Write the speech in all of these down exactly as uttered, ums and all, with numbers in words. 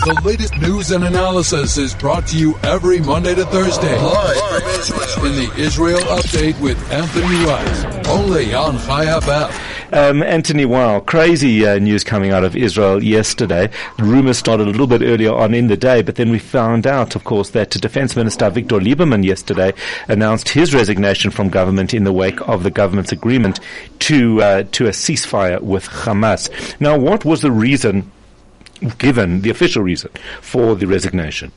The latest news and analysis is brought to you every Monday to Thursday. Live from Israel in the Israel Update with Anthony Rice. Only on Chai F M. Um, Anthony, wow, crazy uh, news coming out of Israel yesterday. The rumors started a little bit earlier on in the day, but then we found out, of course, that Defense Minister Victor Lieberman yesterday announced his resignation from government in the wake of the government's agreement to uh, to a ceasefire with Hamas. Now, what was the reason given, the official reason, for the resignation?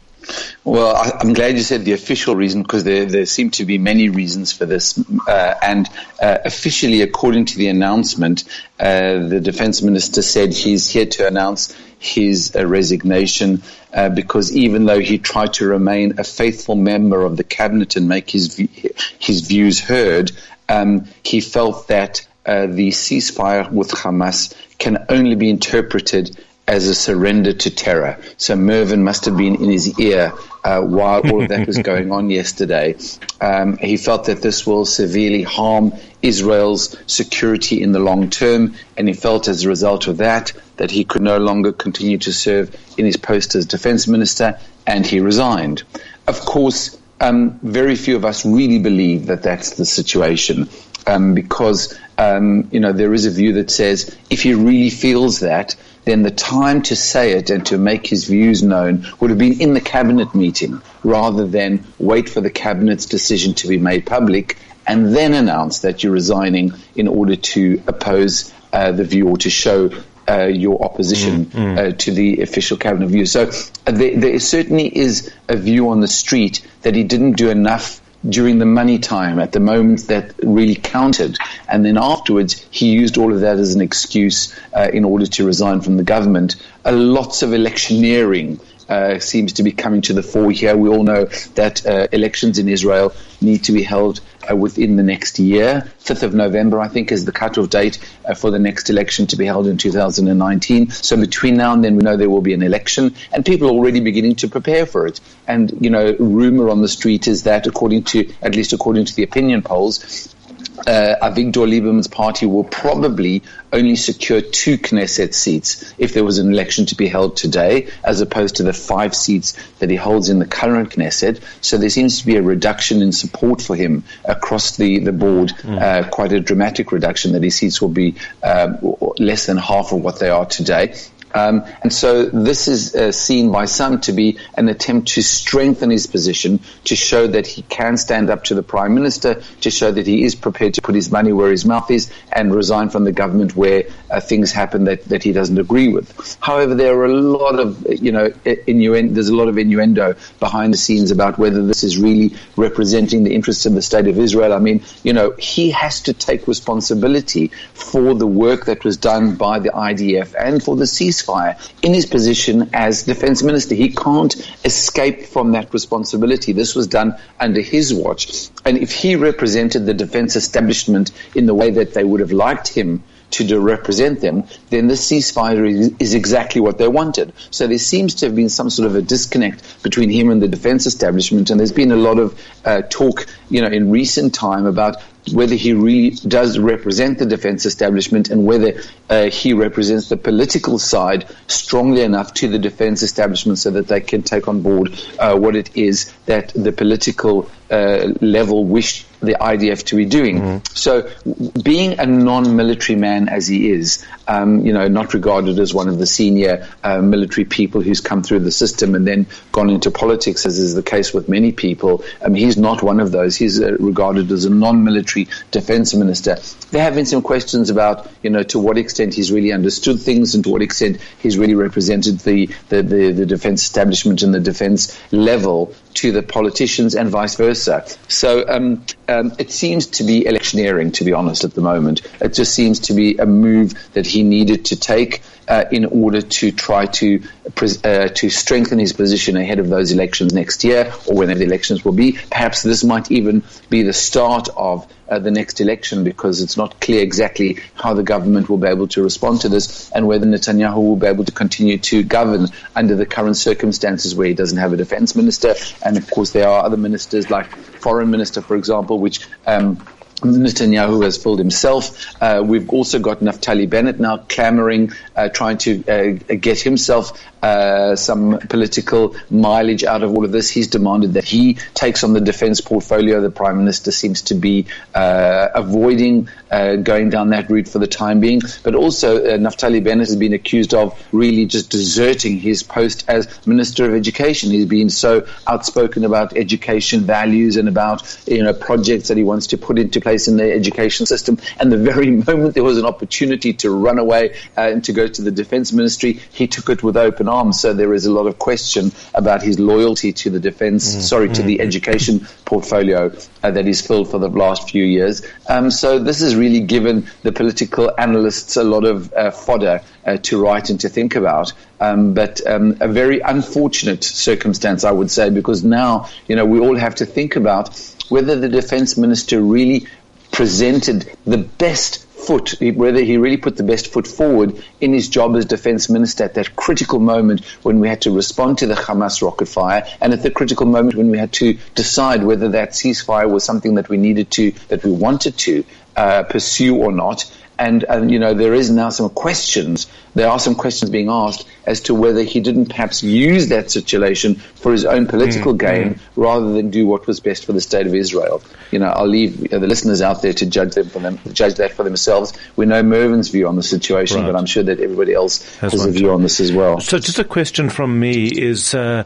Well, I, I'm glad you said the official reason, because there, there seem to be many reasons for this. Uh, and uh, officially, according to the announcement, uh, the defense minister said he's here to announce his uh, resignation uh, because even though he tried to remain a faithful member of the cabinet and make his his views heard, um, he felt that uh, the ceasefire with Hamas can only be interpreted as a surrender to terror. So Mervyn must have been in his ear uh, while all of that was going on yesterday. Um, he felt that this will severely harm Israel's security in the long term, and he felt as a result of that that he could no longer continue to serve in his post as defense minister, and he resigned. Of course, um, very few of us really believe that that's the situation, um, because um, you know there is a view that says if he really feels that, then the time to say it and to make his views known would have been in the cabinet meeting, rather than wait for the cabinet's decision to be made public and then announce that you're resigning in order to oppose uh, the view or to show uh, your opposition mm, mm. Uh, to the official cabinet view. So uh, there, there certainly is a view on the street that he didn't do enough during the money time, at the moments that really counted. And then afterwards, he used all of that as an excuse uh, in order to resign from the government. Uh, lots of electioneering uh, seems to be coming to the fore here. We all know that uh, elections in Israel need to be held uh, within the next year. fifth of November, I think, is the cutoff date uh, for the next election to be held in two thousand nineteen. So between now and then, we know there will be an election, and people are already beginning to prepare for it. And, you know, rumor on the street is that, according to, at least according to the opinion polls, Uh, Avigdor Lieberman's party will probably only secure two Knesset seats if there was an election to be held today, as opposed to the five seats that he holds in the current Knesset. So there seems to be a reduction in support for him across the, the board, mm. uh, quite a dramatic reduction, that his seats will be uh, less than half of what they are today. Um, and so this is uh, seen by some to be an attempt to strengthen his position, to show that he can stand up to the Prime Minister, to show that he is prepared to put his money where his mouth is and resign from the government where uh, things happen that, that he doesn't agree with. However, there are a lot of, you know, innuendo, there's a lot of innuendo behind the scenes about whether this is really representing the interests of the State of Israel. I mean, you know, he has to take responsibility for the work that was done by the I D F and for the ceasefire in his position as defense minister. He can't escape from that responsibility. This was done under his watch. And if he represented the defense establishment in the way that they would have liked him to do represent them, then the ceasefire is, is exactly what they wanted. So there seems to have been some sort of a disconnect between him and the defense establishment, and there's been a lot of uh, talk, you know, in recent time about whether he really does represent the defense establishment and whether uh, he represents the political side strongly enough to the defense establishment so that they can take on board uh, what it is that the political uh, level wish the I D F to be doing. Mm-hmm. So being a non-military man as he is, um, you know, not regarded as one of the senior uh, military people who's come through the system and then gone into politics, as is the case with many people, um, he's not one of those. He's uh, regarded as a non-military defense minister. There have been some questions about, you know, to what extent he's really understood things and to what extent he's really represented the, the, the, the defense establishment and the defense level to the politicians and vice versa. So um, um, it seems to be electioneering, to be honest, at the moment. It just seems to be a move that he needed to take uh, in order to try to uh, to strengthen his position ahead of those elections next year, or whenever the elections will be. Perhaps this might even be the start of Uh, the next election, because it's not clear exactly how the government will be able to respond to this and whether Netanyahu will be able to continue to govern under the current circumstances where he doesn't have a defense minister. And of course there are other ministers, like foreign minister, for example, which um, Netanyahu has filled himself. Uh, we've also got Naftali Bennett now clamoring, uh, trying to uh, get himself uh, some political mileage out of all of this. He's demanded that he takes on the defense portfolio. The Prime Minister seems to be uh, avoiding uh, going down that route for the time being. But also, uh, Naftali Bennett has been accused of really just deserting his post as Minister of Education. He's been so outspoken about education values and about, you know, projects that he wants to put into place in the education system, and the very moment there was an opportunity to run away uh, and to go to the defense ministry, he took it with open arms. So there is a lot of question about his loyalty to the defense, mm, sorry, mm. to the education portfolio uh, that he's filled for the last few years. Um, so this has really given the political analysts a lot of uh, fodder uh, to write and to think about. Um, but um, a very unfortunate circumstance, I would say, because now, you know, we all have to think about whether the defense minister really presented the best foot, whether he really put the best foot forward in his job as defense minister at that critical moment when we had to respond to the Hamas rocket fire, and at the critical moment when we had to decide whether that ceasefire was something that we needed to, that we wanted to uh, pursue or not. And, and, you know, there is now some questions, there are some questions being asked as to whether he didn't perhaps use that situation for his own political mm, gain mm. rather than do what was best for the state of Israel. You know, I'll leave you know, the listeners out there to judge them for them, judge that for themselves. We know Mervin's view on the situation, right. but I'm sure that everybody else has, has a view on this as well. So just a question from me is, uh,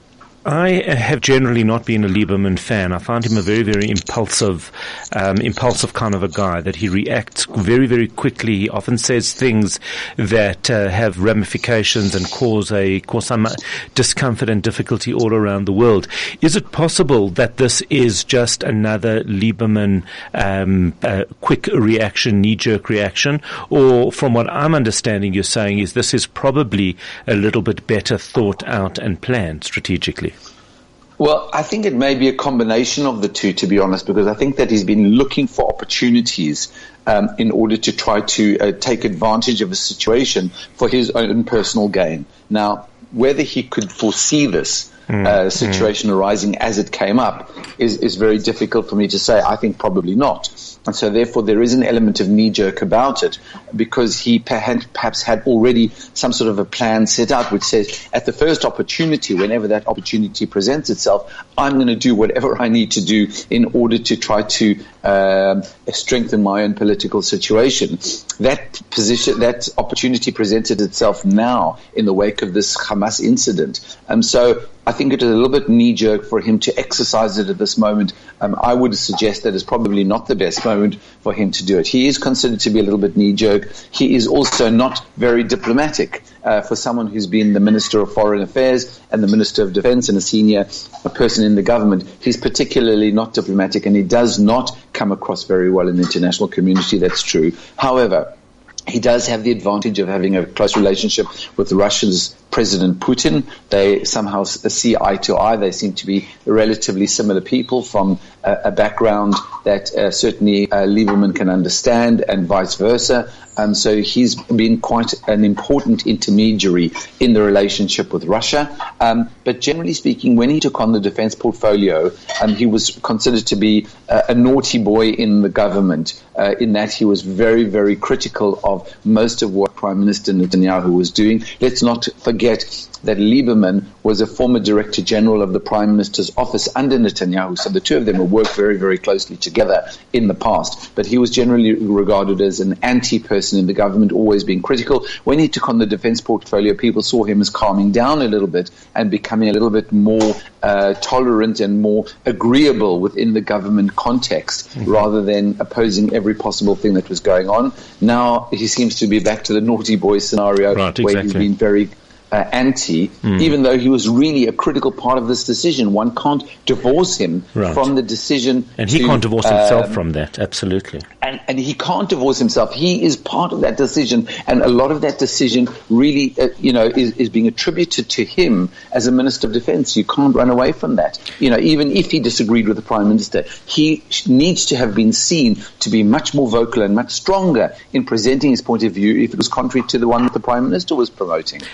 I have generally not been a Lieberman fan. I find him a very, very impulsive, um, impulsive kind of a guy, that he reacts very, very quickly. He often says things that uh, have ramifications and cause a cause some discomfort and difficulty all around the world. Is it possible that this is just another Lieberman um, uh, quick reaction, knee-jerk reaction? Or from what I'm understanding you're saying is this is probably a little bit better thought out and planned strategically? Well, I think it may be a combination of the two, to be honest, because I think that he's been looking for opportunities um, in order to try to uh, take advantage of a situation for his own personal gain. Now, whether he could foresee this mm, uh, situation mm. arising as it came up is, is very difficult for me to say. I think probably not. And so therefore there is an element of knee-jerk about it, because he perhaps had already some sort of a plan set out which says at the first opportunity, whenever that opportunity presents itself, I'm going to do whatever I need to do in order to try to um, strengthen my own political situation. That position, that opportunity presented itself now in the wake of this Hamas incident. Um, so I think it is a little bit knee-jerk for him to exercise it at this moment. Um, I would suggest that it's probably not the best moment for him to do it. He is considered to be a little bit knee-jerk. He is also not very diplomatic uh, for someone who's been the Minister of Foreign Affairs and the Minister of Defense and a senior a person in the government. He's particularly not diplomatic, and he does not come across very well in the international community. That's true. However, he does have the advantage of having a close relationship with Russia's President Putin. They somehow see eye to eye. They seem to be relatively similar people from a, a background that uh, certainly uh, Lieberman can understand, and vice versa. Um, so he's been quite an important intermediary in the relationship with Russia. Um, but generally speaking, when he took on the defense portfolio, um, he was considered to be uh, a naughty boy in the government, uh, in that he was very, very critical of most of what Prime Minister Netanyahu was doing. Let's not forget that Lieberman was a former Director General of the Prime Minister's office under Netanyahu. So the two of them have worked very, very closely together in the past. But he was generally regarded as an anti-person in the government, always being critical. When he took on the defense portfolio, people saw him as calming down a little bit and becoming a little bit more uh, tolerant and more agreeable within the government context, mm-hmm. rather than opposing every possible thing that was going on. Now he seems to be back to the naughty boy scenario, right, where exactly. he's been very Uh, anti, mm. even though he was really a critical part of this decision. One can't divorce him right. from the decision. And he to, can't divorce himself um, from that, absolutely. And, and he can't divorce himself. He is part of that decision, and a lot of that decision really, uh, you know, is, is being attributed to him as a Minister of Defense. You can't run away from that. You know, even if he disagreed with the Prime Minister, he needs to have been seen to be much more vocal and much stronger in presenting his point of view if it was contrary to the one that the Prime Minister was promoting. Absolutely.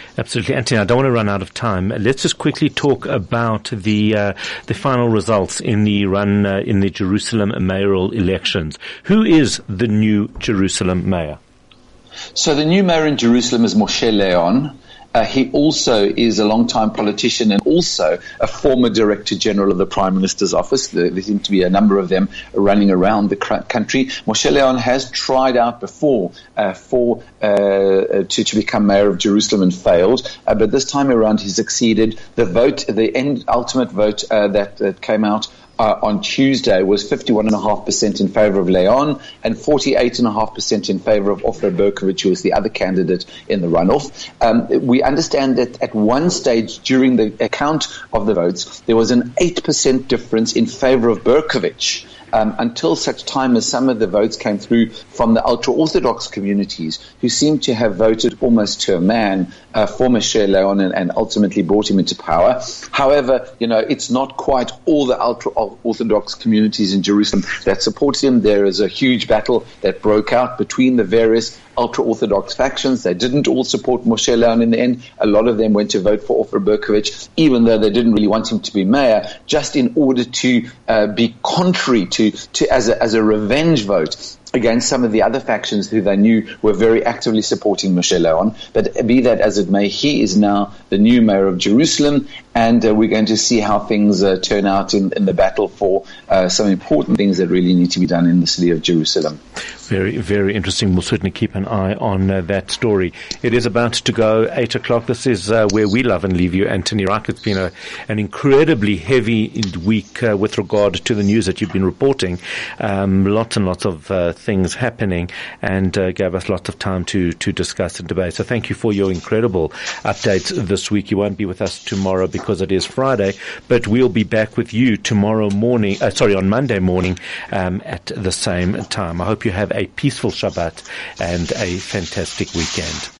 absolutely. Anthony, I don't want to run out of time. Let's just quickly talk about the uh, the final results in the run uh, in the Jerusalem mayoral elections. Who is the new Jerusalem mayor? So the new mayor in Jerusalem is Moshe Leon. Uh, he also is a long-time politician and also a former Director General of the Prime Minister's office. There, there seem to be a number of them running around the cr- country. Moshe Leon has tried out before uh, for uh, to, to become mayor of Jerusalem and failed, uh, but this time around he succeeded. The vote, the end ultimate vote uh, that, that came out Uh, on Tuesday was fifty-one point five percent in favor of Leon and forty-eight point five percent in favor of Ofer Berkovich, who was the other candidate in the runoff. Um, we understand that at one stage during the account of the votes, there was an eight percent difference in favor of Berkovich. Um, until such time as some of the votes came through from the ultra-Orthodox communities who seem to have voted almost to a man uh, for Moshe Leon and, and ultimately brought him into power. However, you know, it's not quite all the ultra-Orthodox communities in Jerusalem that support him. There is a huge battle that broke out between the various ultra-Orthodox factions. They didn't all support Moshe Leon in the end. A lot of them went to vote for Ofer Berkovich, even though they didn't really want him to be mayor, just in order to uh, be contrary to, to as a, as a revenge vote against some of the other factions who they knew were very actively supporting Moshe Leon. But be that as it may, he is now the new mayor of Jerusalem, and uh, we're going to see how things uh, turn out in, in the battle for uh, some important things that really need to be done in the city of Jerusalem. Very, very interesting. We'll certainly keep an eye on uh, that story. It is about to go eight o'clock. This is uh, where we love and leave you, Anthony Reich. It's been a, an incredibly heavy week uh, with regard to the news that you've been reporting. Um, lots and lots of uh, things happening, and uh, gave us lots of time to, to discuss and debate. So thank you for your incredible updates this week. You won't be with us tomorrow because it is Friday, but we'll be back with you tomorrow morning, uh, sorry, on Monday morning um, at the same time. I hope you have a peaceful Shabbat and a fantastic weekend.